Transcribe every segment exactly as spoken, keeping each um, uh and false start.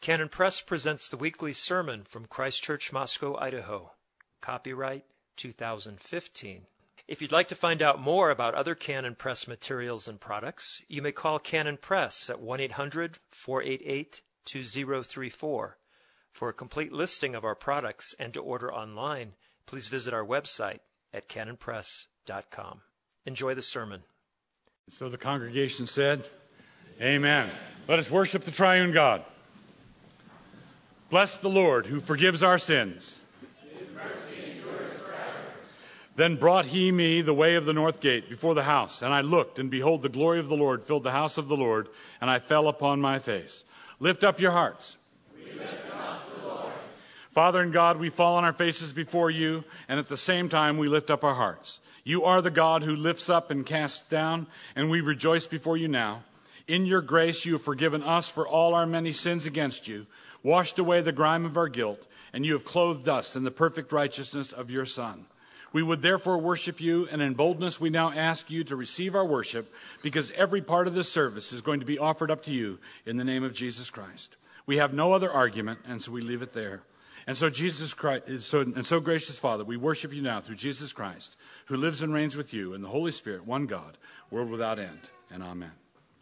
Canon Press presents the weekly sermon from Christ Church, Moscow, Idaho. Copyright two thousand fifteen. If you'd like to find out more about other Canon Press materials and products, you may call Canon Press at one eight hundred, four eight eight, two zero three four. For a complete listing of our products and to order online, please visit our website at canon press dot com. Enjoy the sermon. So the congregation said, Amen. Let us worship the triune God. Bless the Lord, who forgives our sins. His mercy endures forever. Then brought he me the way of the north gate before the house, and I looked, and behold, the glory of the Lord filled the house of the Lord, and I fell upon my face. Lift up your hearts. We lift them up to the Lord. Father and God, we fall on our faces before you, and at the same time we lift up our hearts. You are the God who lifts up and casts down, and we rejoice before you now. In your grace you have forgiven us for all our many sins against you, washed away the grime of our guilt, and you have clothed us in the perfect righteousness of your Son. We would therefore worship you, and in boldness we now ask you to receive our worship, because every part of this service is going to be offered up to you in the name of Jesus Christ. We have no other argument, and so we leave it there. And so, Jesus Christ, so, and so gracious Father, we worship you now through Jesus Christ, who lives and reigns with you in the Holy Spirit, one God, world without end, and amen.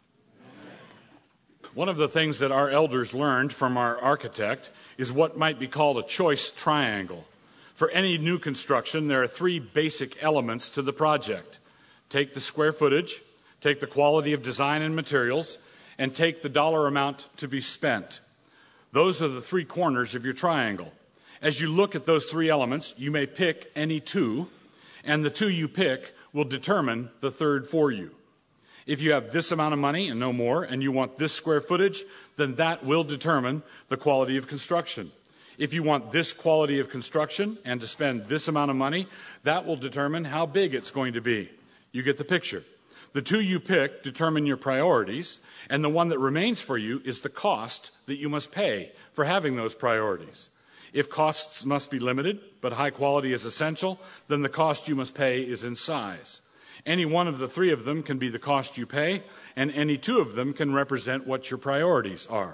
One of the things that our elders learned from our architect is what might be called a choice triangle. For any new construction, there are three basic elements to the project. Take the square footage, take the quality of design and materials, and take the dollar amount to be spent. Those are the three corners of your triangle. As you look at those three elements, you may pick any two, and the two you pick will determine the third for you. If you have this amount of money and no more, and you want this square footage, then that will determine the quality of construction. If you want this quality of construction and to spend this amount of money, that will determine how big it's going to be. You get the picture. The two you pick determine your priorities, and the one that remains for you is the cost that you must pay for having those priorities. If costs must be limited, but high quality is essential, then the cost you must pay is in size. Any one of the three of them can be the cost you pay, and any two of them can represent what your priorities are.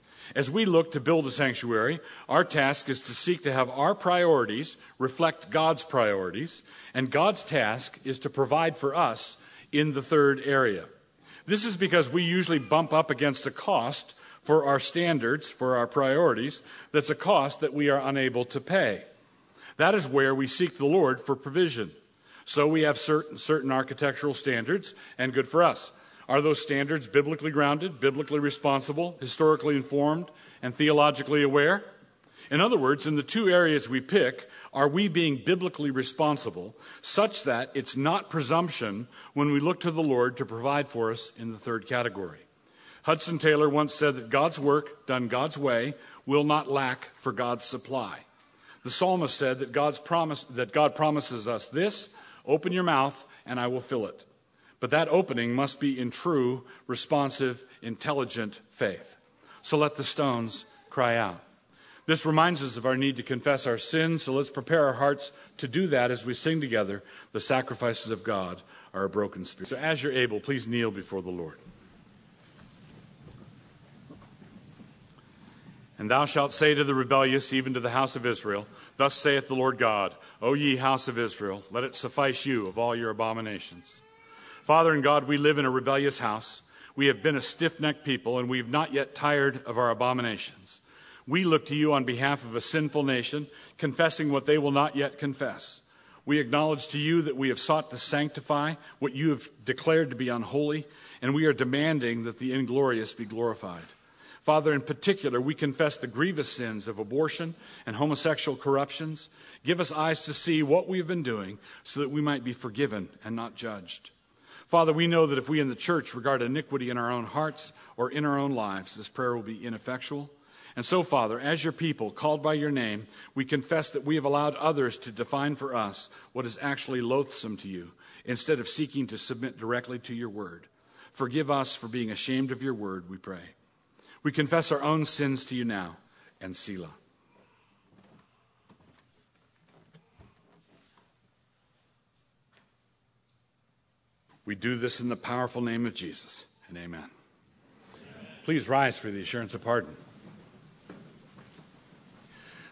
As we look to build a sanctuary, our task is to seek to have our priorities reflect God's priorities, and God's task is to provide for us in the third area. This is because we usually bump up against a cost for our standards, for our priorities, that's a cost that we are unable to pay. That is where we seek the Lord for provision. So we have certain, certain architectural standards, and good for us. Are those standards biblically grounded, biblically responsible, historically informed, and theologically aware? In other words, in the two areas we pick, are we being biblically responsible such that it's not presumption when we look to the Lord to provide for us in the third category? Hudson Taylor once said that God's work, done God's way, will not lack for God's supply. The psalmist said that God's promise, that God promises us this: open your mouth and I will fill it. But that opening must be in true, responsive, intelligent faith. So let the stones cry out. This reminds us of our need to confess our sins, so let's prepare our hearts to do that as we sing together, "The sacrifices of God are a broken spirit." So as you're able, please kneel before the Lord. And thou shalt say to the rebellious, even to the house of Israel, Thus saith the Lord God, O ye house of Israel, let it suffice you of all your abominations. Father and God, we live in a rebellious house. We have been a stiff-necked people, and we have not yet tired of our abominations. We look to you on behalf of a sinful nation, confessing what they will not yet confess. We acknowledge to you that we have sought to sanctify what you have declared to be unholy, and we are demanding that the inglorious be glorified. Father, in particular, we confess the grievous sins of abortion and homosexual corruptions. Give us eyes to see what we have been doing so that we might be forgiven and not judged. Father, we know that if we in the church regard iniquity in our own hearts or in our own lives, this prayer will be ineffectual. And so, Father, as your people called by your name, we confess that we have allowed others to define for us what is actually loathsome to you, instead of seeking to submit directly to your word. Forgive us for being ashamed of your word, we pray. We confess our own sins to you now, and Selah. We do this in the powerful name of Jesus, and amen. Amen. Please rise for the assurance of pardon.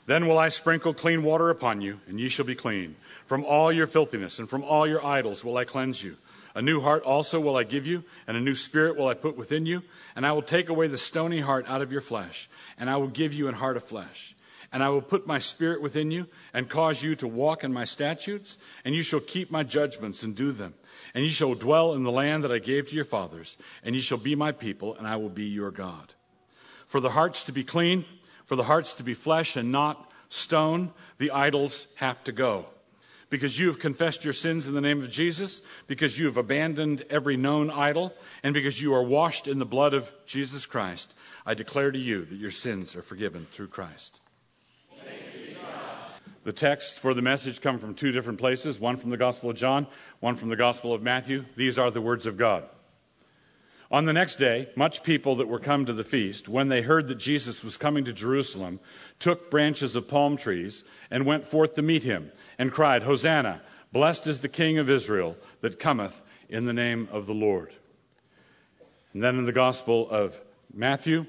Then will I sprinkle clean water upon you, and ye shall be clean. From all your filthiness and from all your idols will I cleanse you. A new heart also will I give you, and a new spirit will I put within you. And I will take away the stony heart out of your flesh, and I will give you an heart of flesh. And I will put my spirit within you, and cause you to walk in my statutes, and you shall keep my judgments and do them. And ye shall dwell in the land that I gave to your fathers, and ye shall be my people, and I will be your God. For the hearts to be clean, for the hearts to be flesh and not stone, the idols have to go. Because you have confessed your sins in the name of Jesus, because you have abandoned every known idol, and because you are washed in the blood of Jesus Christ, I declare to you that your sins are forgiven through Christ. Thanks be to God. The texts for the message come from two different places, one from the Gospel of John, one from the Gospel of Matthew. These are the words of God. On the next day, much people that were come to the feast, when they heard that Jesus was coming to Jerusalem, took branches of palm trees and went forth to meet him, and cried, Hosanna, blessed is the King of Israel that cometh in the name of the Lord. And then in the Gospel of Matthew,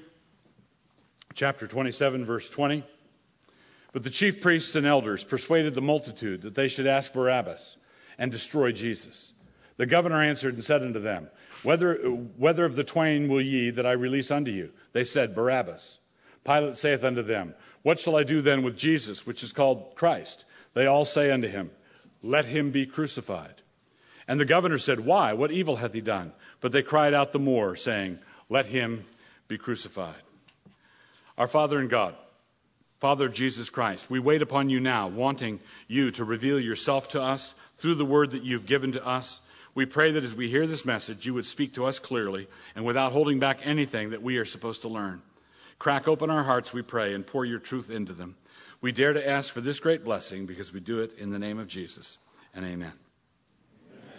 chapter twenty-seven, verse twenty, but the chief priests and elders persuaded the multitude that they should ask Barabbas and destroy Jesus. The governor answered and said unto them, Whether, whether of the twain will ye that I release unto you? They said, Barabbas. Pilate saith unto them, What shall I do then with Jesus, which is called Christ? They all say unto him, Let him be crucified. And the governor said, Why? What evil hath he done? But they cried out the more, saying, Let him be crucified. Our Father in God, Father of Jesus Christ, we wait upon you now, wanting you to reveal yourself to us through the word that you've given to us. We pray that as we hear this message, you would speak to us clearly and without holding back anything that we are supposed to learn. Crack open our hearts, we pray, and pour your truth into them. We dare to ask for this great blessing because we do it in the name of Jesus. And amen. Amen.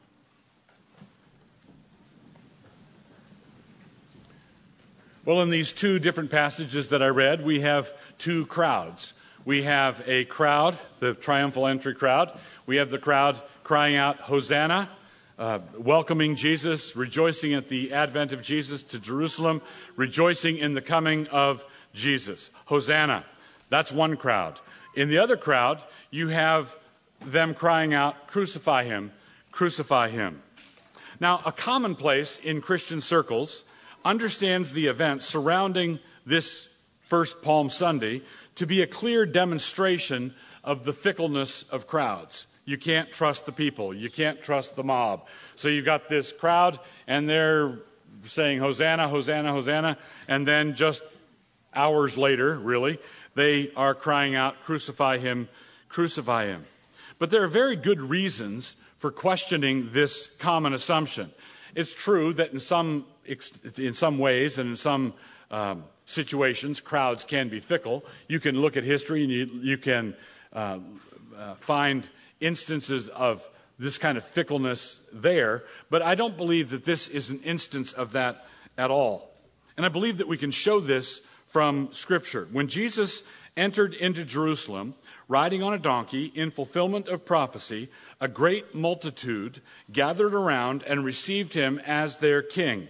Well, in these two different passages that I read, we have two crowds. We have a crowd, the triumphal entry crowd. We have the crowd crying out, Hosanna, uh, welcoming Jesus, rejoicing at the advent of Jesus to Jerusalem, rejoicing in the coming of Jesus. Hosanna. That's one crowd. In the other crowd, you have them crying out, crucify him, crucify him. Now, a commonplace in Christian circles understands the events surrounding this first Palm Sunday to be a clear demonstration of the fickleness of crowds. You can't trust the people. You can't trust the mob. So you've got this crowd, and they're saying, Hosanna, Hosanna, Hosanna, and then just hours later, really, they are crying out, crucify him, crucify him. But there are very good reasons for questioning this common assumption. It's true that in some in some ways and in some um, situations, crowds can be fickle. You can look at history and you, you can uh, uh, find instances of this kind of fickleness there, but I don't believe that this is an instance of that at all. And I believe that we can show this from Scripture. When Jesus entered into Jerusalem, riding on a donkey in fulfillment of prophecy, a great multitude gathered around and received him as their king,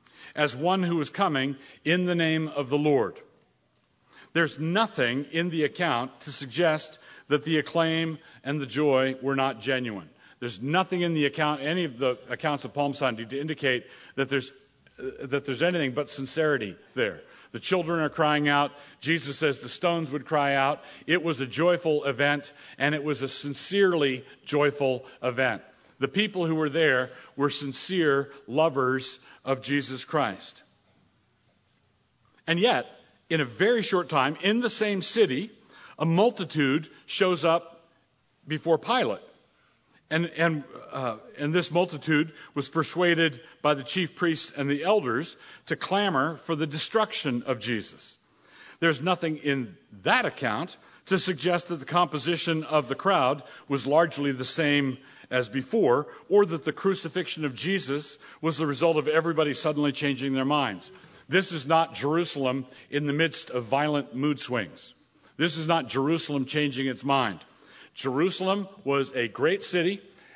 as one who was coming in the name of the Lord. There's nothing in the account to suggest that the acclaim and the joy were not genuine. There's nothing in the account, any of the accounts of Palm Sunday, to indicate that there's uh, that there's anything but sincerity there. The children are crying out. Jesus says the stones would cry out. It was a joyful event, and it was a sincerely joyful event. The people who were there were sincere lovers of Jesus Christ. And yet, in a very short time, in the same city, a multitude shows up before Pilate. And, and, uh, and this multitude was persuaded by the chief priests and the elders to clamor for the destruction of Jesus. There's nothing in that account to suggest that the composition of the crowd was largely the same as before, or that the crucifixion of Jesus was the result of everybody suddenly changing their minds. This is not Jerusalem in the midst of violent mood swings. This is not Jerusalem changing its mind. Jerusalem was a great city,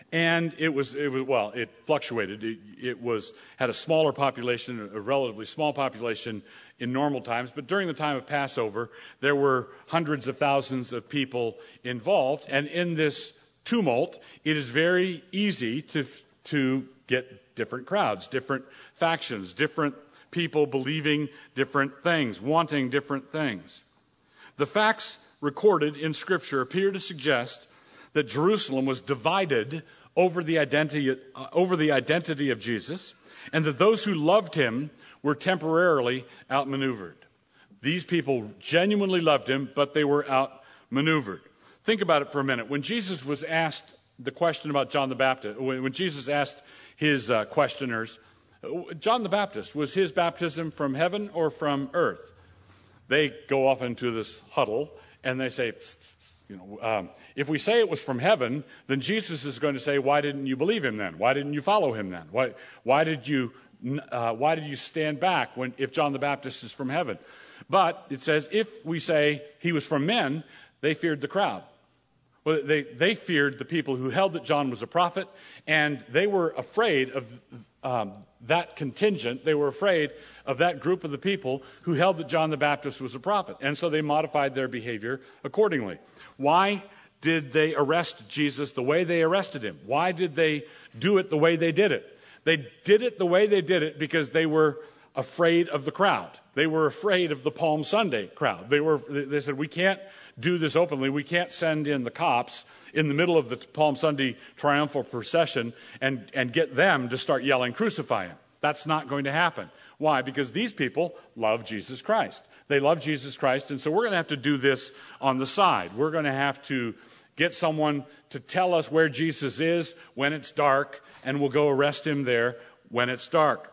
And it was, it was well, it fluctuated. It, it was had a smaller population, a relatively small population in normal times. But during the time of Passover, there were hundreds of thousands of people involved. And in this tumult, it is very easy to to get different crowds, different factions, different people believing different things, wanting different things. The facts recorded in Scripture appear to suggest that Jerusalem was divided over the identity, uh, over the identity of Jesus, and that those who loved him were temporarily outmaneuvered. These people genuinely loved him, but they were outmaneuvered. Think about it for a minute. When Jesus was asked the question about John the Baptist, when, when Jesus asked his uh, questioners, John the Baptist, was his baptism from heaven or from earth? They go off into this huddle and they say, psst, psst, psst, you know, um, if we say it was from heaven, then Jesus is going to say, why didn't you believe him then? Why didn't you follow him then? Why, why did you, uh, why did you stand back when if John the Baptist is from heaven? But it says, if we say he was from men, they feared the crowd. Well, they, they feared the people who held that John was a prophet, and they were afraid of um, that contingent. They were afraid of that group of the people who held that John the Baptist was a prophet. And so they modified their behavior accordingly. Why did they arrest Jesus the way they arrested him? Why did they do it the way they did it? They did it the way they did it because they were afraid of the crowd. They were afraid of the Palm Sunday crowd. They were. They said, we can't do this openly. We can't send in the cops in the middle of the Palm Sunday triumphal procession and, and get them to start yelling, crucify him. That's not going to happen. Why? Because these people love Jesus Christ. They love Jesus Christ, and so we're going to have to do this on the side. We're going to have to get someone to tell us where Jesus is when it's dark, and we'll go arrest him there when it's dark.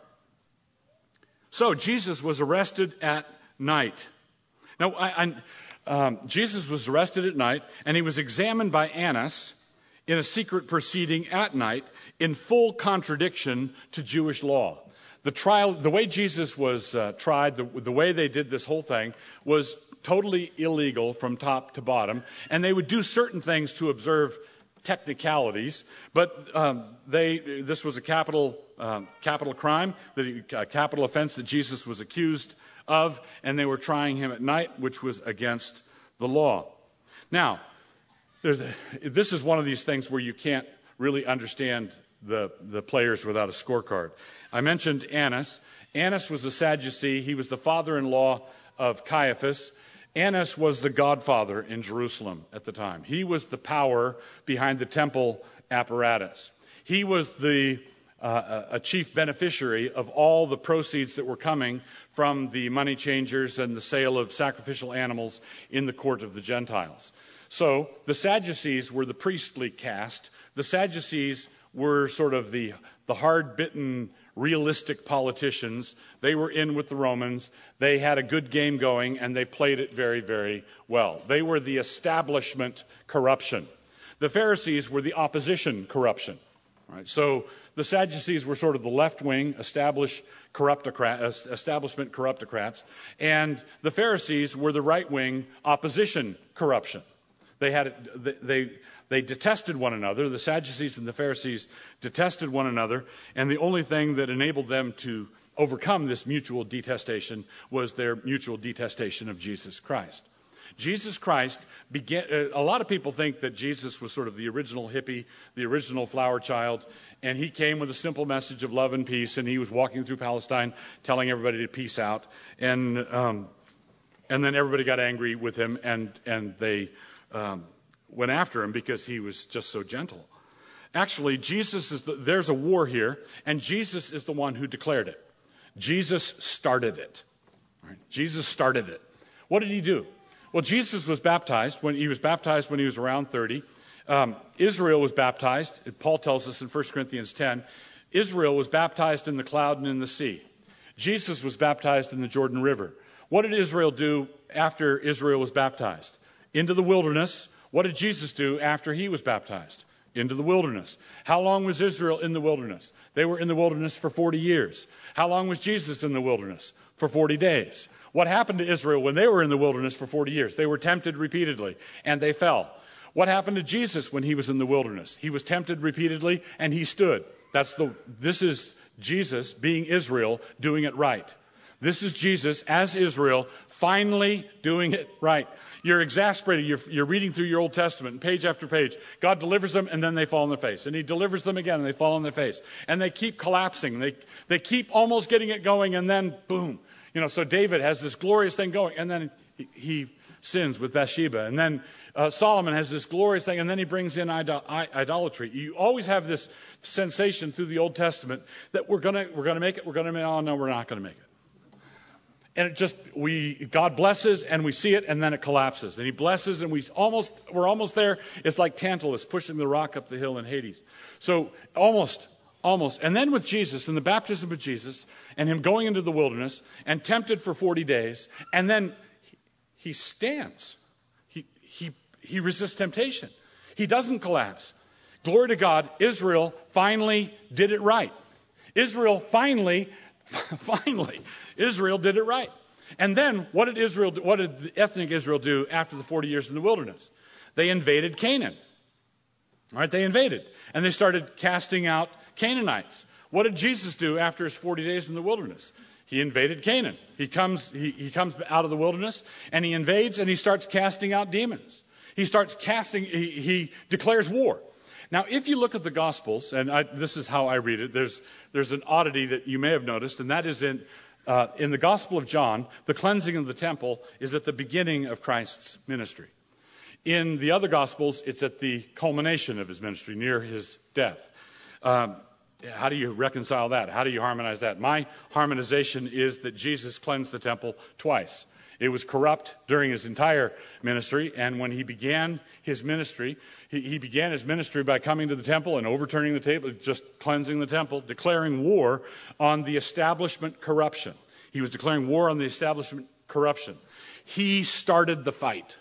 So Jesus was arrested at night. Now, I, I, um, Jesus was arrested at night, and he was examined by Annas in a secret proceeding at night in full contradiction to Jewish law. The trial, the way Jesus was uh, tried, the, the way they did this whole thing was totally illegal from top to bottom, and they would do certain things to observe technicalities, but um, they this was a capital um, capital crime, the uh, capital offense that Jesus was accused of, and they were trying him at night, which was against the law. Now, there's a, this is one of these things where you can't really understand the, the players without a scorecard. I mentioned Annas. Annas was a Sadducee. He was the father-in-law of Caiaphas. Annas was the godfather in Jerusalem at the time. He was the power behind the temple apparatus. He was the uh, a chief beneficiary of all the proceeds that were coming from the money changers and the sale of sacrificial animals in the court of the Gentiles. So the Sadducees were the priestly caste. The Sadducees were sort of the, the hard-bitten, realistic politicians. They were in with the Romans. They had a good game going, and they played it very, very well. They were the establishment corruption. The Pharisees were the opposition corruption. Right? So the Sadducees were sort of the left-wing establish corruptocrat, establishment corruptocrats, and the Pharisees were the right-wing opposition corruption. They had they they detested one another. The Sadducees and the Pharisees detested one another, and the only thing that enabled them to overcome this mutual detestation was their mutual detestation of Jesus Christ. Jesus Christ began, a lot of people think that Jesus was sort of the original hippie, the original flower child, and he came with a simple message of love and peace, and he was walking through Palestine telling everybody to peace out, and um, and then everybody got angry with him, and, and they um, went after him because he was just so gentle. Actually, Jesus is the, there's a war here, and Jesus is the one who declared it. Jesus started it. Right? Jesus started it. What did he do? Well, Jesus was baptized when he was baptized when he was around thirty. Um, Israel was baptized. Paul tells us in First Corinthians ten, Israel was baptized in the cloud and in the sea. Jesus was baptized in the Jordan River. What did Israel do after Israel was baptized? Into the wilderness. What did Jesus do after he was baptized? Into the wilderness. How long was Israel in the wilderness? They were in the wilderness for forty years. How long was Jesus in the wilderness? For forty days. What happened to Israel when they were in the wilderness for forty years? They were tempted repeatedly, and they fell. What happened to Jesus when he was in the wilderness? He was tempted repeatedly, and he stood. That's the. This is Jesus being Israel, doing it right. This is Jesus as Israel, finally doing it right. You're exasperated. You're, you're reading through your Old Testament, and page after page. God delivers them, and then they fall on their face. And he delivers them again, and they fall on their face. And they keep collapsing. They, they keep almost getting it going, and then boom. You know, so David has this glorious thing going, and then he, he sins with Bathsheba. And then uh, Solomon has this glorious thing, and then he brings in idol- idolatry. You always have this sensation through the Old Testament that we're going to we're gonna make it, we're going to make it. Oh, no, we're not going to make it. And it just, we, God blesses and we see it, and then it collapses. And he blesses and we almost, we're almost there. It's like Tantalus pushing the rock up the hill in Hades. So almost, almost. And then with Jesus and the baptism of Jesus and him going into the wilderness and tempted for forty days, and then he stands. He, he, he resists temptation. He doesn't collapse. Glory to God, Israel finally did it right. Israel finally, finally, Israel did it right. And then what did Israel do, what did the ethnic Israel do after the forty years in the wilderness? They invaded Canaan. All right, they invaded. And they started casting out Canaanites. What did Jesus do after his forty days in the wilderness? He invaded Canaan. He comes, he, he comes out of the wilderness, and he invades, and he starts casting out demons. He starts casting, he, he declares war. Now, if you look at the Gospels, and I, this is how I read it, there's, there's an oddity that you may have noticed, and that is in, uh, in the Gospel of John, the cleansing of the temple is at the beginning of Christ's ministry. In the other Gospels, it's at the culmination of his ministry, near his death. Um, how do you reconcile that? How do you harmonize that? My harmonization is that Jesus cleansed the temple twice. It was corrupt during his entire ministry, and when he began his ministry, he, he began his ministry by coming to the temple and overturning the table, just cleansing the temple, declaring war on the establishment corruption. He was declaring war on the establishment corruption. He started the fight.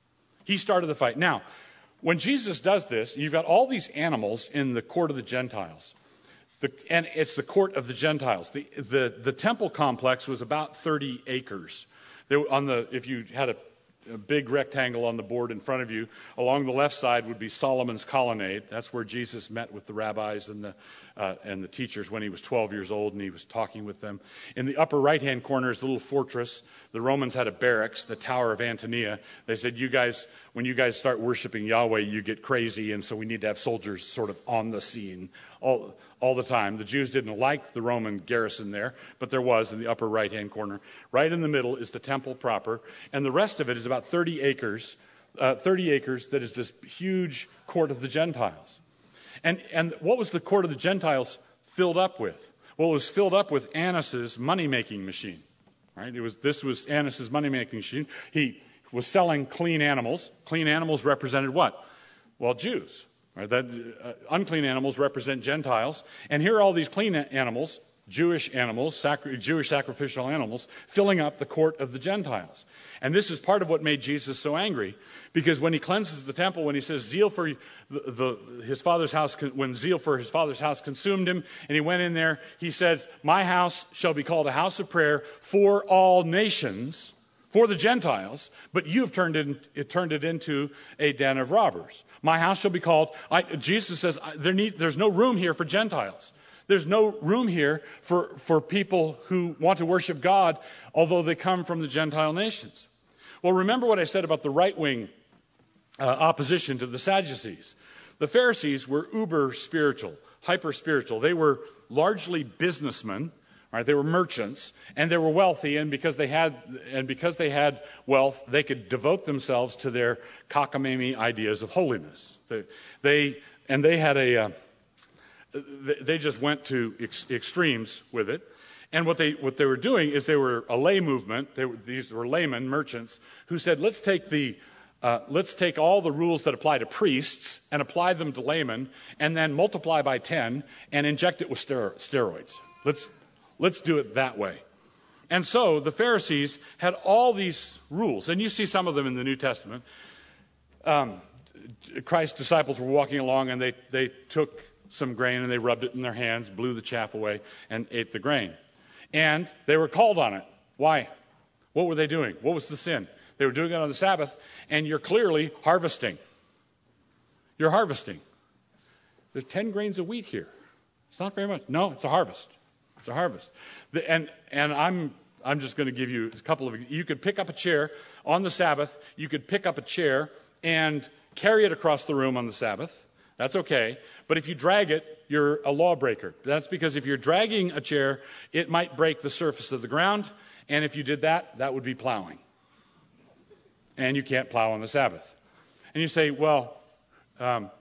He started the fight. Now, when Jesus does this, you've got all these animals in the court of the Gentiles. The, and it's the court of the Gentiles. The, the, the temple complex was about thirty acres. There, on the, if you had a, a big rectangle on the board in front of you, along the left side would be Solomon's colonnade. That's where Jesus met with the rabbis and the, uh, and the teachers when he was twelve years old, and he was talking with them. In the upper right-hand corner is the little fortress. The Romans had a barracks, the Tower of Antonia. They said, you guys, when you guys start worshiping Yahweh, you get crazy, and so we need to have soldiers sort of on the scene all, all the time. The Jews didn't like the Roman garrison there, but there was in the upper right-hand corner. Right in the middle is the temple proper, and the rest of it is about thirty acres, uh, thirty acres that is this huge court of the Gentiles. And, and what was the court of the Gentiles filled up with? Well, it was filled up with Annas' money-making machine. Right? It was, this was Annas' money-making machine. He was selling clean animals. Clean animals represented what? Well, Jews. Right? That, uh, unclean animals represent Gentiles. And here are all these clean animals, Jewish animals, sacri- Jewish sacrificial animals, filling up the court of the Gentiles. And this is part of what made Jesus so angry, because when he cleanses the temple, when he says zeal for the, the, his father's house, when zeal for his father's house consumed him, and he went in there, he says, my house shall be called a house of prayer for all nations, for the Gentiles, but you have turned it, it turned it into a den of robbers. My house shall be called, I, Jesus says, there need, there's no room here for Gentiles. There's no room here for, for people who want to worship God, although they come from the Gentile nations. Well, remember what I said about the right-wing uh, opposition to the Sadducees. The Pharisees were uber spiritual, hyper spiritual. They were largely businessmen. Right, they were merchants, and they were wealthy, and because they had and because they had wealth, they could devote themselves to their cockamamie ideas of holiness. They, they and they had a uh, they just went to ex- extremes with it. And what they what they were doing is they were a lay movement. They were, these were laymen, merchants, who said, let's take the uh, let's take all the rules that apply to priests and apply them to laymen, and then multiply by ten and inject it with ster- steroids. Let's Let's do it that way. And so the Pharisees had all these rules, and you see some of them in the New Testament. Um, Christ's disciples were walking along, and they, they took some grain, and they rubbed it in their hands, blew the chaff away, and ate the grain. And they were called on it. Why? What were they doing? What was the sin? They were doing it on the Sabbath, and you're clearly harvesting. You're harvesting. There's ten grains of wheat here. It's not very much. No, it's a harvest. It's a harvest. The, and and I'm I'm just going to give you a couple of. You could pick up a chair on the Sabbath. You could pick up a chair and carry it across the room on the Sabbath. That's okay. But if you drag it, you're a lawbreaker. That's because if you're dragging a chair, it might break the surface of the ground. And if you did that, that would be plowing. And you can't plow on the Sabbath. And you say, well, um,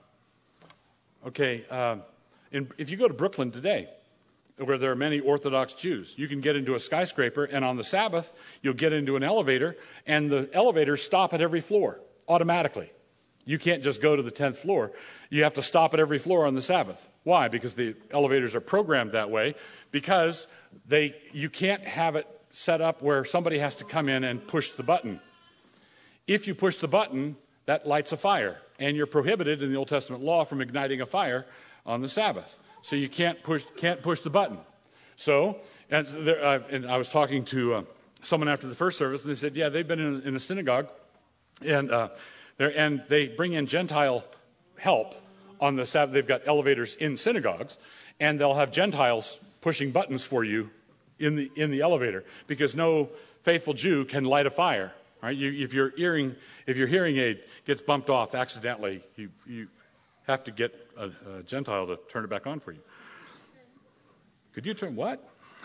okay, um, in, if you go to Brooklyn today, where there are many Orthodox Jews, you can get into a skyscraper, and on the Sabbath, you'll get into an elevator, and the elevators stop at every floor automatically. You can't just go to the tenth floor. You have to stop at every floor on the Sabbath. Why? Because the elevators are programmed that way, because they you can't have it set up where somebody has to come in and push the button. If you push the button, that lights a fire, and you're prohibited in the Old Testament law from igniting a fire on the Sabbath. So you can't push can't push the button. So, and, there, uh, and I was talking to uh, someone after the first service, and they said, yeah, they've been in, in a synagogue, and uh, and they bring in Gentile help on the Sabbath. They've got elevators in synagogues, and they'll have Gentiles pushing buttons for you in the in the elevator, because no faithful Jew can light a fire. Right? You, if your hearing if your hearing aid gets bumped off accidentally, you you have to get a, a Gentile to turn it back on for you. Could you turn what?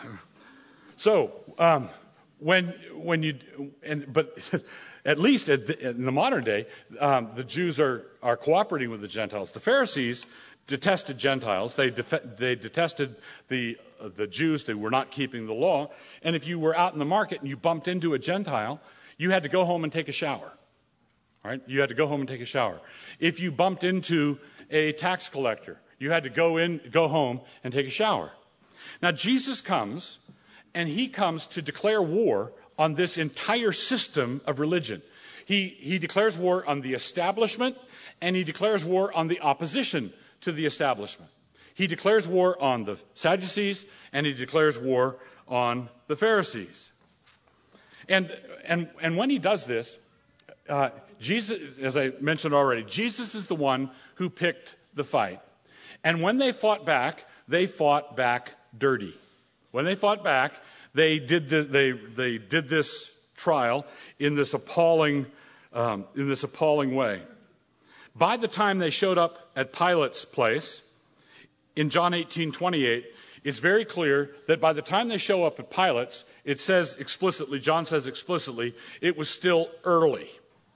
So um, when when you and but at least at the, in the modern day, um, the Jews are are cooperating with the Gentiles. The Pharisees detested Gentiles. They def- they detested the uh, the Jews. They were not keeping the law. And if you were out in the market and you bumped into a Gentile, you had to go home and take a shower. All right? You had to go home and take a shower. If you bumped into a tax collector, you had to go in, go home and take a shower. Now Jesus comes, and he comes to declare war on this entire system of religion. He he declares war on the establishment, and he declares war on the opposition to the establishment. He declares war on the Sadducees, and he declares war on the Pharisees. And and and when he does this, uh, Jesus, as I mentioned already, Jesus is the one who picked the fight. And when they fought back, they fought back dirty. When they fought back, they did the, they they did this trial in this appalling um, in this appalling way. By the time they showed up at Pilate's place, in John eighteen twenty-eight, it's very clear that by the time they show up at Pilate's, it says explicitly, John says explicitly, it was still early.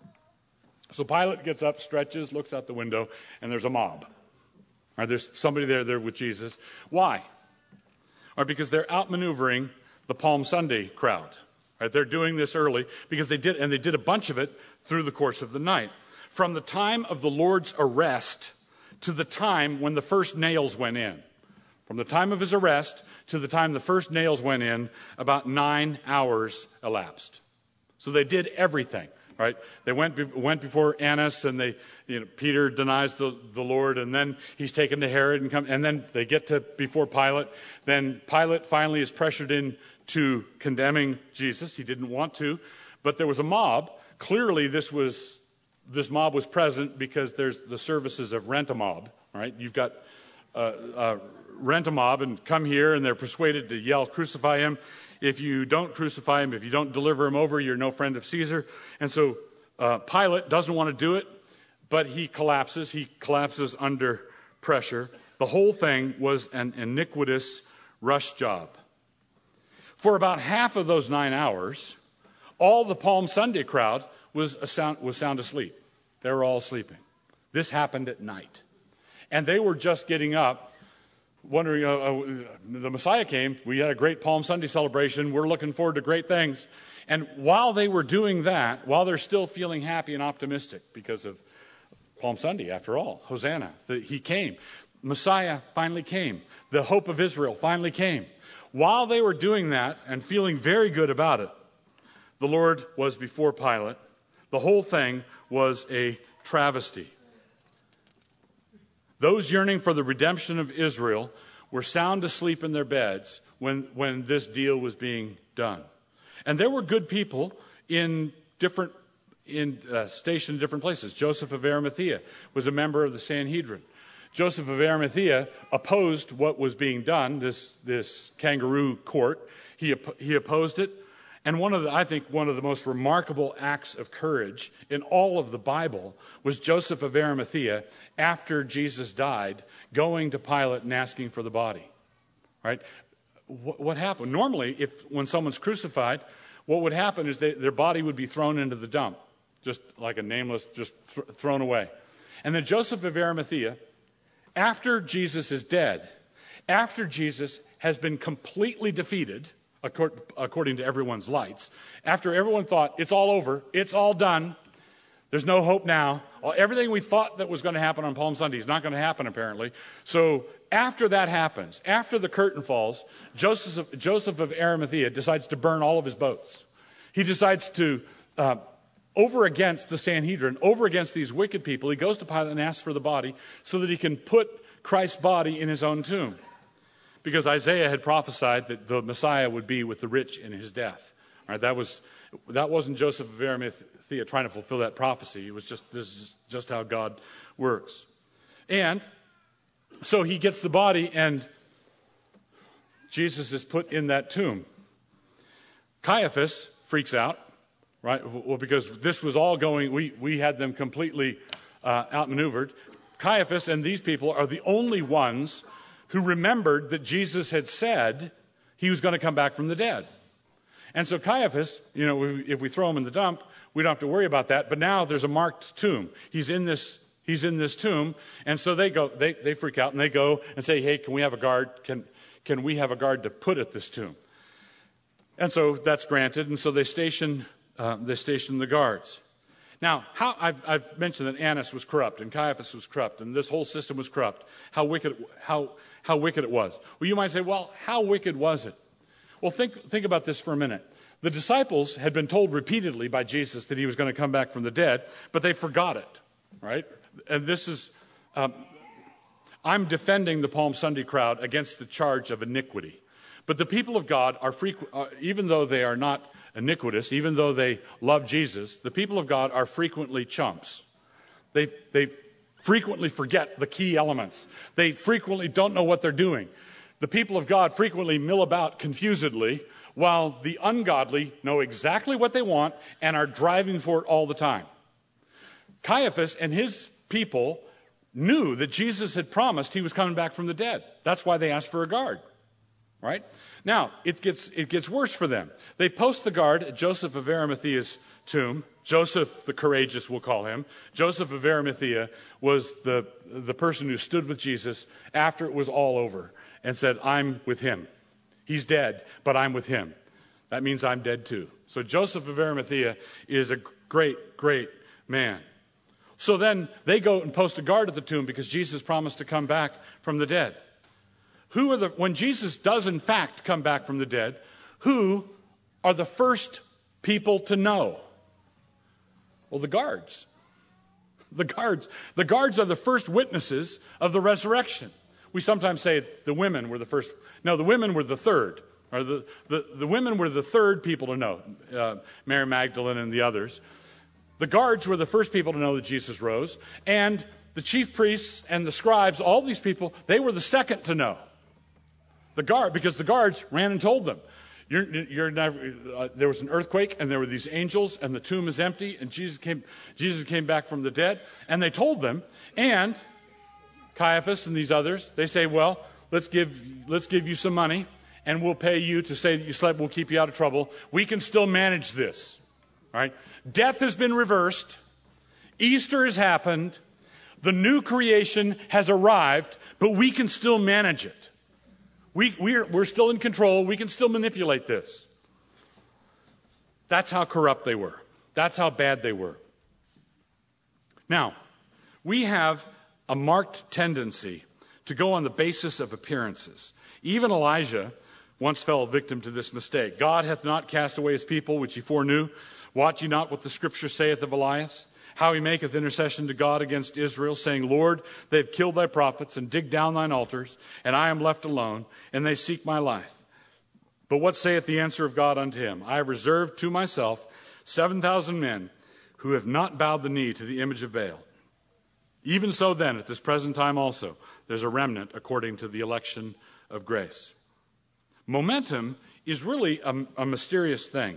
So Pilate gets up, stretches, looks out the window, and there's a mob. Right, there's somebody there, there with Jesus. Why? Or because they're outmaneuvering the Palm Sunday crowd. Right, they're doing this early because they did, and they did a bunch of it through the course of the night. From the time of the Lord's arrest to the time when the first nails went in. From the time of his arrest to the time the first nails went in, about nine hours elapsed. So they did everything, right? They went be- went before Annas, and they, you know, Peter denies the, the Lord, and then he's taken to Herod, and come, and then they get to before Pilate. Then Pilate finally is pressured into condemning Jesus. He didn't want to, but there was a mob. Clearly, this was this mob was present because there's the services of rent a mob, right? You've got uh, uh, rent a mob and come here, and they're persuaded to yell, crucify him. If you don't crucify him, if you don't deliver him over, you're no friend of Caesar. And so uh, Pilate doesn't want to do it, but he collapses. He collapses under pressure. The whole thing was an iniquitous rush job. For about half of those nine hours, all the Palm Sunday crowd was, a sound, was sound asleep. They were all sleeping. This happened at night. And they were just getting up, wondering, uh, uh, the Messiah came. We had a great Palm Sunday celebration. We're looking forward to great things. And while they were doing that, while they're still feeling happy and optimistic because of Palm Sunday, after all, Hosanna, the, he came. Messiah finally came. The hope of Israel finally came. While they were doing that and feeling very good about it, the Lord was before Pilate. The whole thing was a travesty. Those yearning for the redemption of Israel were sound asleep in their beds when, when this deal was being done. And there were good people in different in uh, stationed in different places. Joseph of Arimathea was a member of the Sanhedrin. Joseph of Arimathea opposed what was being done, this, this kangaroo court. He, he opposed it. And one of the, I think one of the most remarkable acts of courage in all of the Bible was Joseph of Arimathea, after Jesus died, going to Pilate and asking for the body. Right? What, what happened? Normally, if when someone's crucified, what would happen is they, their body would be thrown into the dump, just like a nameless, just th- thrown away. And then Joseph of Arimathea, after Jesus is dead, after Jesus has been completely defeated, according to everyone's lights, after everyone thought, it's all over, it's all done, there's no hope now, everything we thought that was going to happen on Palm Sunday is not going to happen, apparently. So after that happens, after the curtain falls, Joseph, Joseph of Arimathea decides to burn all of his boats. He decides to, uh, over against the Sanhedrin, over against these wicked people, he goes to Pilate and asks for the body so that he can put Christ's body in his own tomb. Because Isaiah had prophesied that the Messiah would be with the rich in his death. All right, that was that wasn't Joseph of Arimathea trying to fulfill that prophecy. It was just this is just how God works. And so he gets the body, and Jesus is put in that tomb. Caiaphas freaks out, right? Well, because this was all going, we we had them completely uh, outmaneuvered. Caiaphas and these people are the only ones who remembered that Jesus had said he was going to come back from the dead. And so Caiaphas, you know, if we throw him in the dump, we don't have to worry about that. But now there's a marked tomb. He's in this, he's in this tomb. And so they go, they, they freak out and they go and say, hey, can we have a guard? Can, can we have a guard to put at this tomb? And so that's granted. And so they station, uh, they station the guards. Now, how I've, I've mentioned that Annas was corrupt and Caiaphas was corrupt and this whole system was corrupt. How wicked, how, how wicked it was. Well, you might say, well, how wicked was it? Well, think, think about this for a minute. The disciples had been told repeatedly by Jesus that he was going to come back from the dead, but they forgot it, right? And this is, um, I'm defending the Palm Sunday crowd against the charge of iniquity. But the people of God are frequent, uh, even though they are not iniquitous, even though they love Jesus, the people of God are frequently chumps. They, they frequently forget the key elements. They frequently don't know what they're doing. The people of God frequently mill about confusedly, while the ungodly know exactly what they want and are driving for it all the time. Caiaphas and his people knew that Jesus had promised he was coming back from the dead. That's why they asked for a guard, right? Now, it gets, it gets worse for them. They post the guard at Joseph of Arimathea's tomb. Joseph the courageous, we'll call him. Joseph of Arimathea was the, the person who stood with Jesus after it was all over and said, I'm with him. He's dead, but I'm with him. That means I'm dead too. So Joseph of Arimathea is a great, great man. So then they go and post a guard at the tomb because Jesus promised to come back from the dead. Who are the, when Jesus does in fact come back from the dead, who are the first people to know? Well, the guards. The guards. The guards are the first witnesses of the resurrection. We sometimes say the women were the first. No, the women were the third. Or the, the, the women were the third people to know, uh, Mary Magdalene and the others. The guards were the first people to know that Jesus rose. And the chief priests and the scribes, all these people, they were the second to know. The guard, because the guards ran and told them, you're, you're never, uh, there was an earthquake and there were these angels and the tomb is empty and Jesus came, Jesus came back from the dead. And they told them, and Caiaphas and these others, they say, well, let's give, let's give you some money and we'll pay you to say that you slept, we'll keep you out of trouble. We can still manage this, right? Death has been reversed. Easter has happened. The new creation has arrived, but we can still manage it. We, we're, we're still in control. We can still manipulate this. That's how corrupt they were. That's how bad they were. Now, we have a marked tendency to go on the basis of appearances. Even Elijah once fell victim to this mistake. God hath not cast away his people, which he foreknew. Wot ye not what the scripture saith of Elias? How he maketh intercession to God against Israel, saying, Lord, they have killed thy prophets and digged down thine altars, and I am left alone, and they seek my life. But what saith the answer of God unto him? I have reserved to myself seven thousand men, who have not bowed the knee to the image of Baal. Even so then, at this present time also, there's a remnant according to the election of grace. Momentum is really a, a mysterious thing.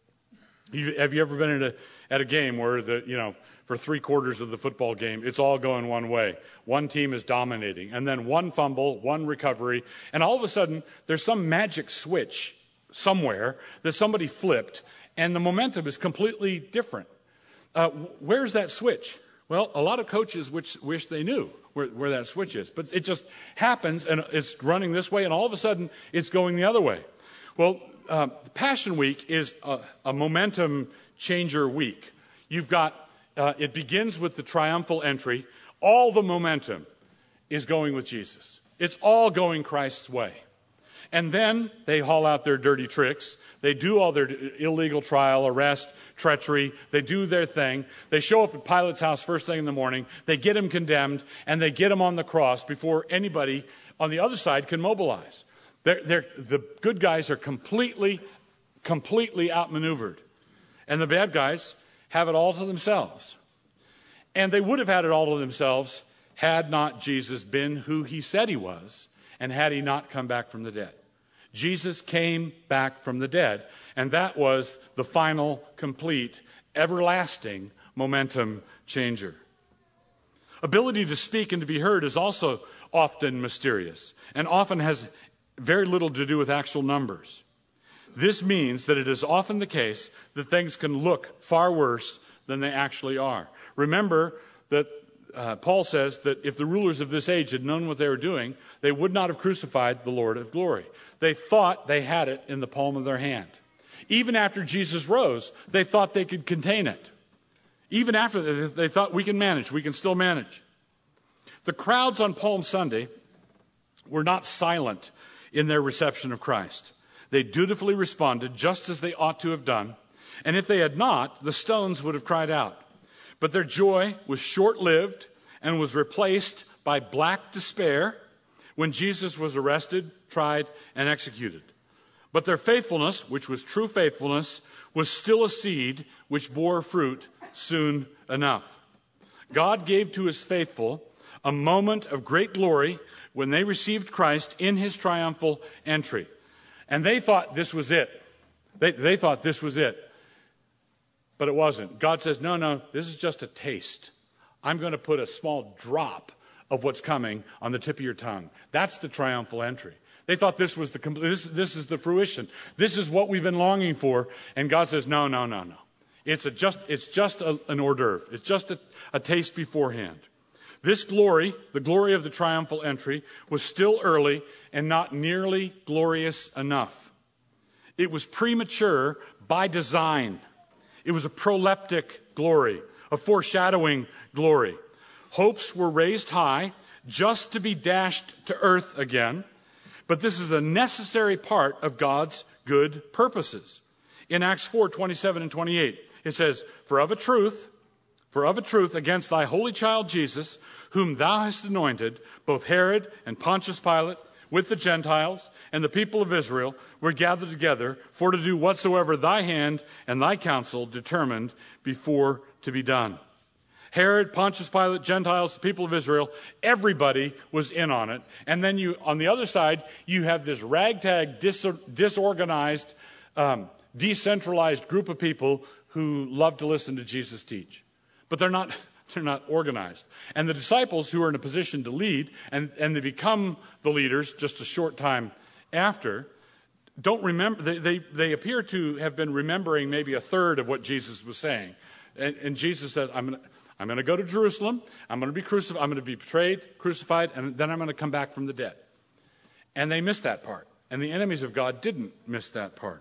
You, have you ever been at a, at a game where, the you know, for three quarters of the football game, it's all going one way? One team is dominating, and then one fumble, one recovery, and all of a sudden, there's some magic switch somewhere that somebody flipped, and the momentum is completely different. Uh, where's that switch? Well, a lot of coaches wish, wish they knew where, where that switch is, but it just happens, and it's running this way, and all of a sudden, it's going the other way. Well, uh, Passion Week is a, a momentum changer week. You've got, uh, it begins with the triumphal entry. All the momentum is going with Jesus. It's all going Christ's way. And then they haul out their dirty tricks. They do all their illegal trial, arrest, treachery. They do their thing. They show up at Pilate's house first thing in the morning. They get him condemned, and they get him on the cross before anybody on the other side can mobilize. They're, they're, the good guys are completely, completely outmaneuvered. And the bad guys have it all to themselves. And they would have had it all to themselves had not Jesus been who he said he was, and had he not come back from the dead. Jesus came back from the dead, and that was the final, complete, everlasting momentum changer. Ability to speak and to be heard is also often mysterious, and often has very little to do with actual numbers. This means that it is often the case that things can look far worse than they actually are. Remember that uh, Paul says that if the rulers of this age had known what they were doing, they would not have crucified the Lord of glory. They thought they had it in the palm of their hand. Even after Jesus rose, they thought they could contain it. Even after that, they thought, we can manage, we can still manage. The crowds on Palm Sunday were not silent in their reception of Christ. They dutifully responded just as they ought to have done, and if they had not, the stones would have cried out. But their joy was short-lived and was replaced by black despair when Jesus was arrested, tried, and executed. But their faithfulness, which was true faithfulness, was still a seed which bore fruit soon enough. God gave to his faithful a moment of great glory when they received Christ in his triumphal entry. And they thought this was it. They, they thought this was it. But it wasn't. God says, no, no, this is just a taste. I'm going to put a small drop of what's coming on the tip of your tongue. That's the triumphal entry. They thought this was the complete, this, this is the fruition. This is what we've been longing for. And God says, no, no, no, no. It's a just, it's just a, an hors d'oeuvre. It's just a, a taste beforehand. This glory, the glory of the triumphal entry, was still early and not nearly glorious enough. It was premature by design. It was a proleptic glory, a foreshadowing glory. Hopes were raised high just to be dashed to earth again, but this is a necessary part of God's good purposes. In Acts four, twenty-seven and twenty-eight, it says, For of a truth, for of a truth against thy holy child Jesus, whom thou hast anointed, both Herod and Pontius Pilate, with the Gentiles and the people of Israel, were gathered together for to do whatsoever thy hand and thy counsel determined before to be done. Herod, Pontius Pilate, Gentiles, the people of Israel, everybody was in on it. And then you, on the other side, you have this ragtag, dis- disorganized, um, decentralized group of people who love to listen to Jesus teach. But they're not... They're not organized. And the disciples who are in a position to lead, and, and they become the leaders just a short time after, don't remember, they, they, they appear to have been remembering maybe a third of what Jesus was saying. And, and Jesus says, I'm going to I'm going to go to Jerusalem, I'm going to be crucified, I'm going to be betrayed, crucified, and then I'm going to come back from the dead. And they missed that part. And the enemies of God didn't miss that part.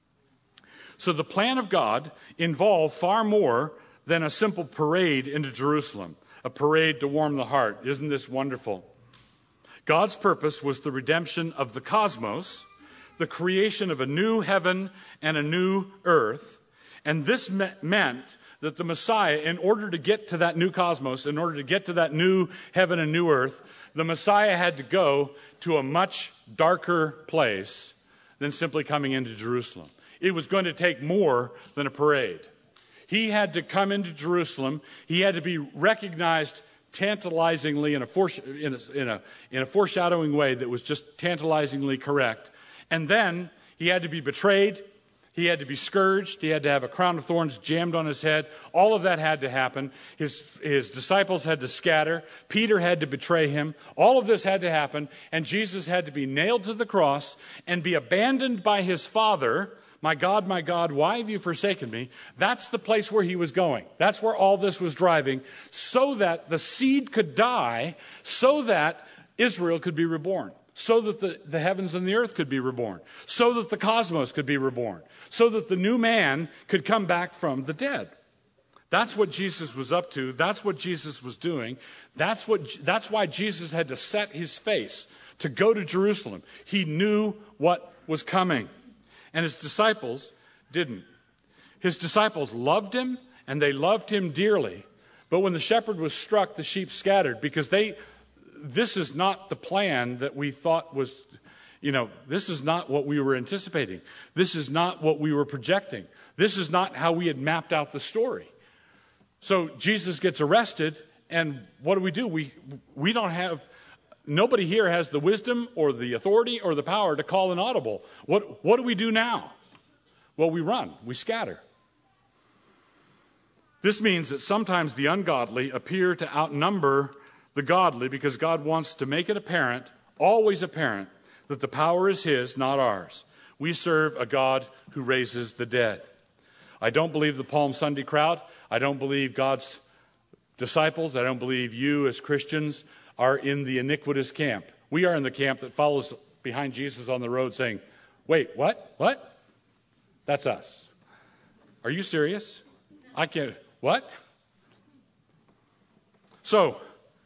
So the plan of God involved far more than a simple parade into Jerusalem, a parade to warm the heart. Isn't this wonderful? God's purpose was the redemption of the cosmos, the creation of a new heaven and a new earth, and this me- meant that the Messiah, in order to get to that new cosmos, in order to get to that new heaven and new earth, the Messiah had to go to a much darker place than simply coming into Jerusalem. It was going to take more than a parade. He had to come into Jerusalem. He had to be recognized tantalizingly in a, fore, in a, in a, in a foreshadowing way that was just tantalizingly correct. And then he had to be betrayed. He had to be scourged. He had to have a crown of thorns jammed on his head. All of that had to happen. His, his disciples had to scatter. Peter had to betray him. All of this had to happen. And Jesus had to be nailed to the cross and be abandoned by his Father. My God, my God, why have you forsaken me? That's the place where he was going. That's where all this was driving, so that the seed could die, so that Israel could be reborn. So that the, the heavens and the earth could be reborn. So that the cosmos could be reborn. So that the new man could come back from the dead. That's what Jesus was up to. That's what Jesus was doing. That's what, that's why Jesus had to set his face to go to Jerusalem. He knew what was coming. And his disciples didn't. His disciples loved him, and they loved him dearly. But when the shepherd was struck, the sheep scattered, because they... This is not the plan that we thought was, you know, this is not what we were anticipating. This is not what we were projecting. This is not how we had mapped out the story. So Jesus gets arrested, and what do we do? We, we don't have, nobody here has the wisdom or the authority or the power to call an audible. What, what do we do now? Well, we run, we scatter. This means that sometimes the ungodly appear to outnumber the godly, because God wants to make it apparent, always apparent, that the power is his, not ours. We serve a God who raises the dead. I don't believe the Palm Sunday crowd. I don't believe God's disciples. I don't believe you as Christians are in the iniquitous camp. We are in the camp that follows behind Jesus on the road saying, wait, what? What? That's us. Are you serious? I can't. What? So,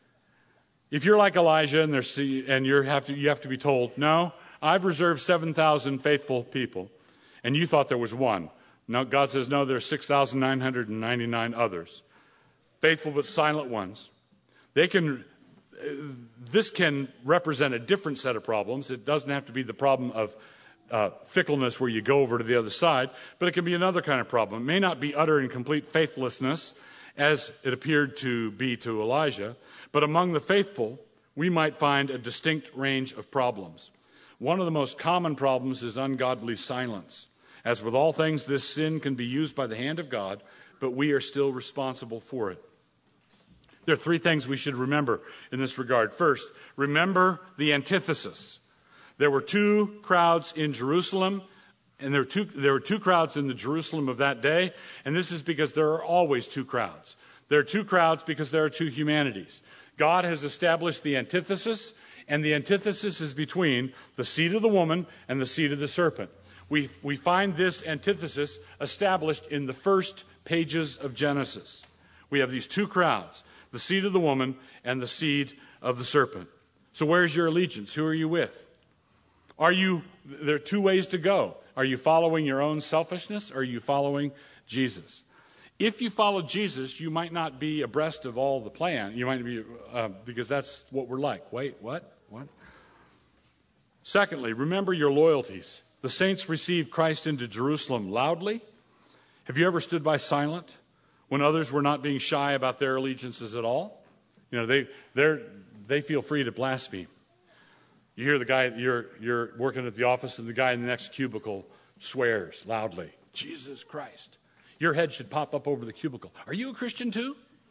if you're like Elijah and, there's, and you have to, you have to be told, no, I've reserved seven thousand faithful people, and you thought there was one. No, God says, no, there's six thousand nine hundred ninety-nine others. Faithful but silent ones. They can, this can represent a different set of problems. It doesn't have to be the problem of uh, fickleness where you go over to the other side, but it can be another kind of problem. It may not be utter and complete faithlessness, as it appeared to be to Elijah, but among the faithful, we might find a distinct range of problems. One of the most common problems is ungodly silence. As with all things, this sin can be used by the hand of God, but we are still responsible for it. There are three things we should remember in this regard. First, remember the antithesis. There were two crowds in Jerusalem, and there were two, there were two crowds in the Jerusalem of that day, and this is because there are always two crowds. There are two crowds because there are two humanities. God has established the antithesis, and the antithesis is between the seed of the woman and the seed of the serpent. We, we find this antithesis established in the first pages of Genesis. We have these two crowds, the seed of the woman and the seed of the serpent. So where's your allegiance? Who are you with? Are you, there are two ways to go. Are you following your own selfishness, or are you following Jesus? If you follow Jesus, you might not be abreast of all the plan. You might be, uh, because that's what we're like. Wait, what? What? Secondly, remember your loyalties. The saints received Christ into Jerusalem loudly. Have you ever stood by silent when others were not being shy about their allegiances at all? You know, they they they feel free to blaspheme. You hear the guy, you're, you're working at the office, and the guy in the next cubicle swears loudly, Jesus Christ. Your head should pop up over the cubicle. Are you a Christian too?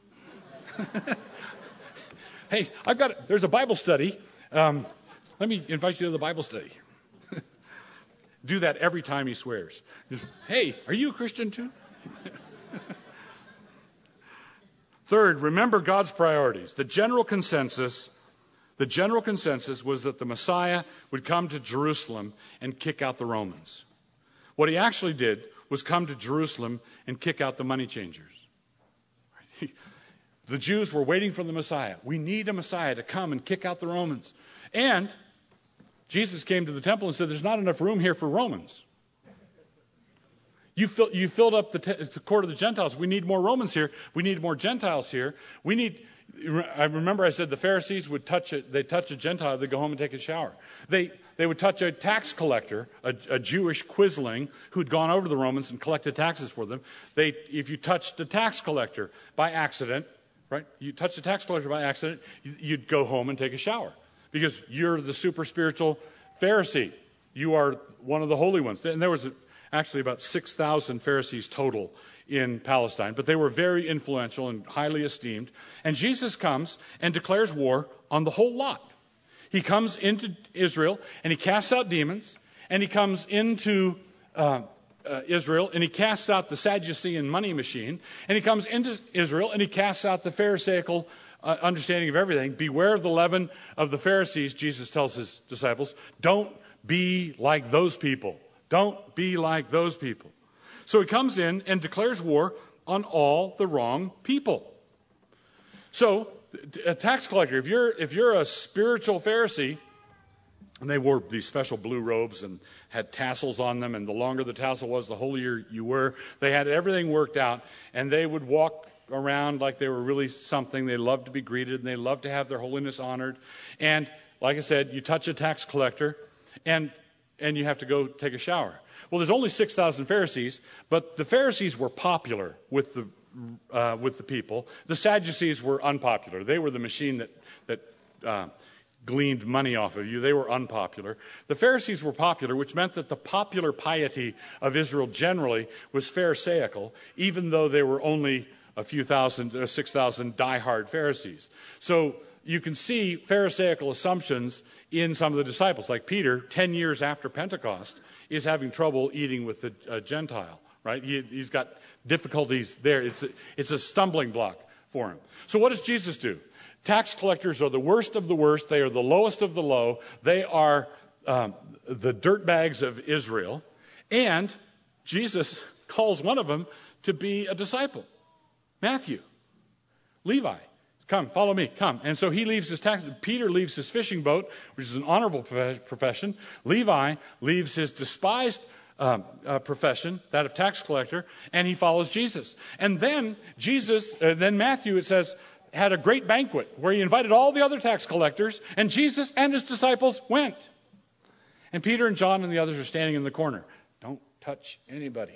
Hey, I've got, there's a Bible study. Um, let me invite you to the Bible study. Do that every time he swears. Just, hey, are you a Christian too? Third, remember God's priorities. The general consensus The general consensus was that the Messiah would come to Jerusalem and kick out the Romans. What he actually did was come to Jerusalem and kick out the money changers. The Jews were waiting for the Messiah. We need a Messiah to come and kick out the Romans. And Jesus came to the temple and said, there's not enough room here for Romans. You, fill, you filled up the, te- the court of the Gentiles. We need more Romans here. We need more Gentiles here. We need... I remember I said the Pharisees would touch it. They touch a Gentile, they go home and take a shower. They they would touch a tax collector, a, a Jewish quisling who'd gone over to the Romans and collected taxes for them. They, if you touched a tax collector by accident, right? You touched a tax collector by accident, you'd go home and take a shower because you're the super spiritual Pharisee. You are one of the holy ones. And there was actually about six thousand Pharisees total in Palestine, but they were very influential and highly esteemed. And Jesus comes and declares war on the whole lot. He comes into Israel and he casts out demons, and he comes into uh, uh, Israel and he casts out the Sadducean money machine, and he comes into Israel and he casts out the Pharisaical uh, understanding of everything. Beware of the leaven of the Pharisees, Jesus tells his disciples. Don't be like those people. Don't be like those people. So he comes in and declares war on all the wrong people. So a tax collector, if you're if you're a spiritual Pharisee, and they wore these special blue robes and had tassels on them, and the longer the tassel was, the holier you were. They had everything worked out, and they would walk around like they were really something. They loved to be greeted, and they loved to have their holiness honored. And like I said, you touch a tax collector, and and you have to go take a shower. Well, there's only six thousand Pharisees, but the Pharisees were popular with the uh, with the people. The Sadducees were unpopular. They were the machine that that uh, gleaned money off of you. They were unpopular. The Pharisees were popular, which meant that the popular piety of Israel generally was Pharisaical, even though there were only a few thousand, uh, six thousand diehard Pharisees. So you can see Pharisaical assumptions in some of the disciples, like Peter, ten years after Pentecost, is having trouble eating with the uh, Gentile, right? He, he's got difficulties there. It's a, it's a stumbling block for him. So what does Jesus do? Tax collectors are the worst of the worst. They are the lowest of the low. They are um, the dirtbags of Israel. And Jesus calls one of them to be a disciple, Matthew, Levi. Come, follow me, come. And so he leaves his tax, Peter leaves his fishing boat, which is an honorable profession. Levi leaves his despised um, uh, profession, that of tax collector, and he follows Jesus. And then Jesus, uh, then Matthew, it says, had a great banquet where he invited all the other tax collectors, and Jesus and his disciples went. And Peter and John and the others are standing in the corner. Don't touch anybody.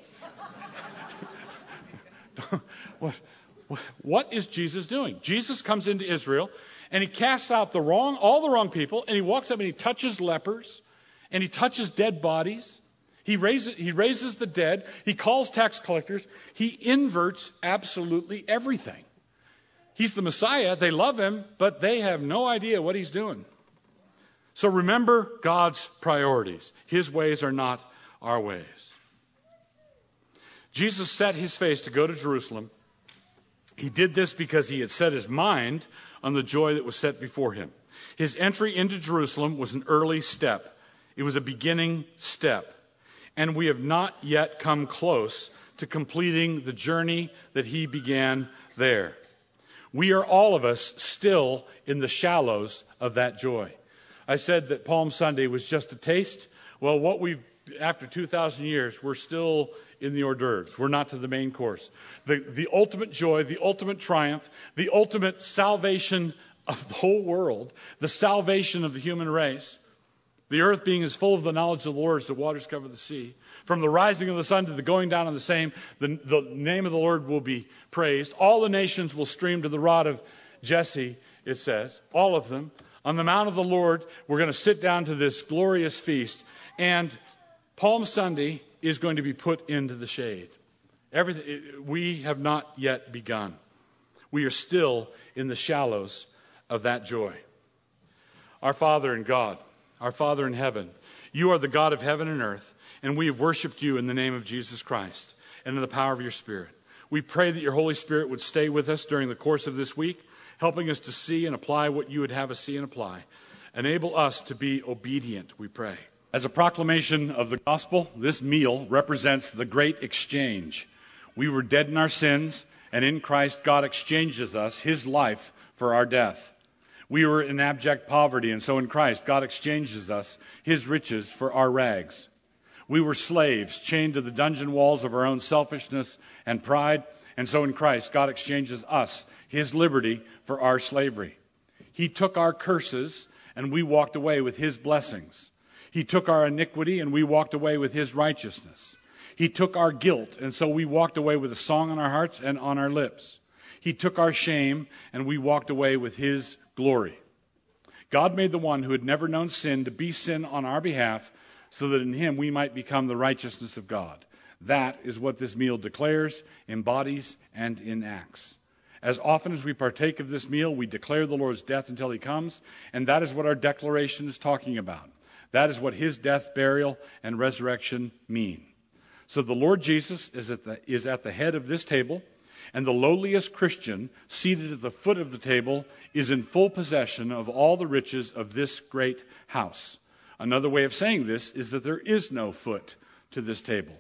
what? What is Jesus doing? Jesus comes into Israel, and he casts out the wrong, all the wrong people, and he walks up and he touches lepers, and he touches dead bodies. He raises, he raises the dead. He calls tax collectors. He inverts absolutely everything. He's the Messiah. They love him, but they have no idea what he's doing. So remember God's priorities. His ways are not our ways. Jesus set his face to go to Jerusalem. He did this because he had set his mind on the joy that was set before him. His entry into Jerusalem was an early step. It was a beginning step. And we have not yet come close to completing the journey that he began there. We are all of us still in the shallows of that joy. I said that Palm Sunday was just a taste. Well, what we've, after two thousand years, we're still in the hors d'oeuvres. We're not to the main course. The, the ultimate joy, the ultimate triumph, the ultimate salvation of the whole world, the salvation of the human race, the earth being as full of the knowledge of the Lord as the waters cover the sea. From the rising of the sun to the going down of the same, the, the name of the Lord will be praised. All the nations will stream to the rod of Jesse, it says, all of them. On the mount of the Lord, we're going to sit down to this glorious feast. And Palm Sunday is going to be put into the shade. Everything, we have not yet begun. We are still in the shallows of that joy. Our Father in God, our Father in heaven, you are the God of heaven and earth, and we have worshiped you in the name of Jesus Christ and in the power of your Spirit. We pray that your Holy Spirit would stay with us during the course of this week, helping us to see and apply what you would have us see and apply. Enable us to be obedient, we pray. As a proclamation of the gospel, this meal represents the great exchange. We were dead in our sins, and in Christ God exchanges us, his life, for our death. We were in abject poverty, and so in Christ God exchanges us, his riches, for our rags. We were slaves, chained to the dungeon walls of our own selfishness and pride, And so in Christ, God exchanges us, his liberty, for our slavery. He took our curses, and we walked away with his blessings. He took our iniquity, and we walked away with his righteousness. He took our guilt, and so we walked away with a song on our hearts and on our lips. He took our shame, and we walked away with his glory. God made the one who had never known sin to be sin on our behalf, so that in him we might become the righteousness of God. That is what this meal declares, embodies, and enacts. As often as we partake of this meal, we declare the Lord's death until he comes, and that is what our declaration is talking about. That is what his death, burial, and resurrection mean. So the Lord Jesus is at the, is at the head of this table, and the lowliest Christian seated at the foot of the table is in full possession of all the riches of this great house. Another way of saying this is that there is no foot to this table.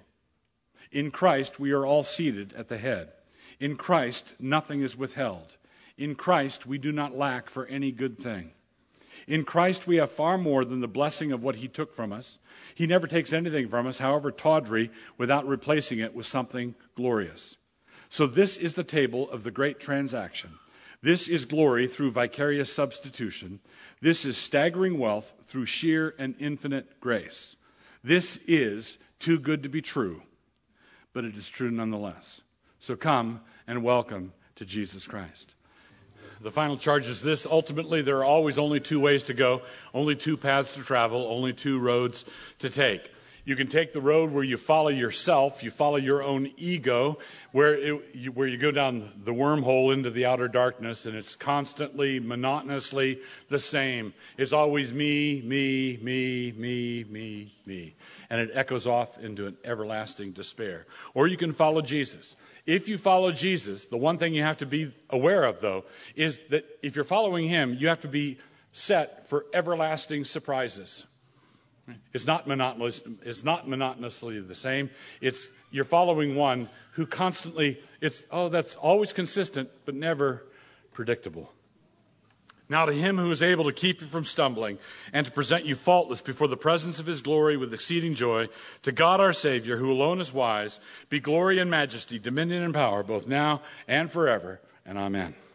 In Christ, we are all seated at the head. In Christ, nothing is withheld. In Christ, we do not lack for any good thing. In Christ, we have far more than the blessing of what he took from us. He never takes anything from us, however tawdry, without replacing it with something glorious. So this is the table of the great transaction. This is glory through vicarious substitution. This is staggering wealth through sheer and infinite grace. This is too good to be true, but it is true nonetheless. So come and welcome to Jesus Christ. The final charge is this. Ultimately, there are always only two ways to go, only two paths to travel, only two roads to take. You can take the road where you follow yourself, you follow your own ego, where it, you, where you go down the wormhole into the outer darkness, and it's constantly, monotonously the same. It's always me, me, me, me, me, me. And it echoes off into an everlasting despair. Or you can follow Jesus. If you follow Jesus, the one thing you have to be aware of, though, is that if you're following him, you have to be set for everlasting surprises. It's not monotonous, it's not monotonously the same. It's you're following one who constantly, it's, oh, that's always consistent, but never predictable. Now to him who is able to keep you from stumbling and to present you faultless before the presence of his glory with exceeding joy, to God our Savior, who alone is wise, be glory and majesty, dominion and power, both now and forever. And amen.